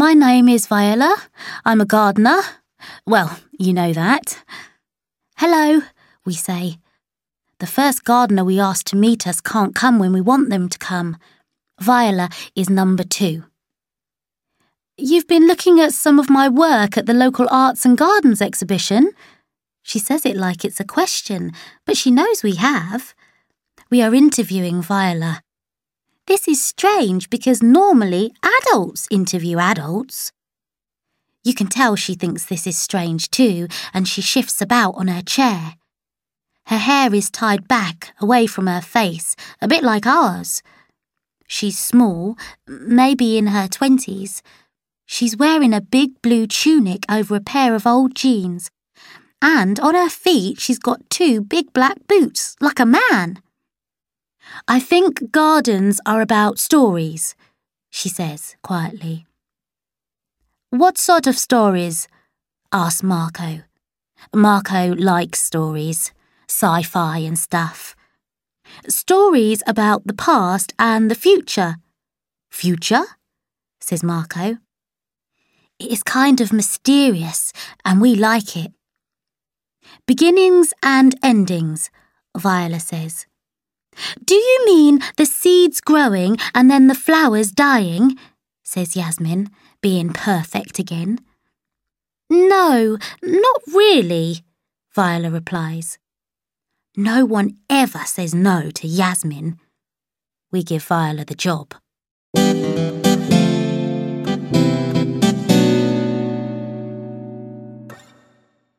My name is Viola. I'm a gardener. Well, you know that. Hello, we say. The first gardener we ask to meet us can't come when we want them to come. Viola is number 2. You've been looking at some of my work at the local Arts and Gardens exhibition? She says it like it's a question, but she knows we have. We are interviewing Viola. This is strange because normally adults interview adults. You can tell she thinks this is strange too, and she shifts about on her chair. Her hair is tied back, away from her face, a bit like ours. She's small, maybe in her 20s. She's wearing a big blue tunic over a pair of old jeans, and on her feet she's got 2 big black boots, like a man. I think gardens are about stories, she says quietly. What sort of stories? Asks Marco. Marco likes stories, sci-fi and stuff. Stories about the past and the future. Future? Says Marco. It is kind of mysterious and we like it. Beginnings and endings, Viola says. Do you mean the seeds growing and then the flowers dying? Says Yasmin, being perfect again. No, not really, Viola replies. No one ever says no to Yasmin. We give Viola the job.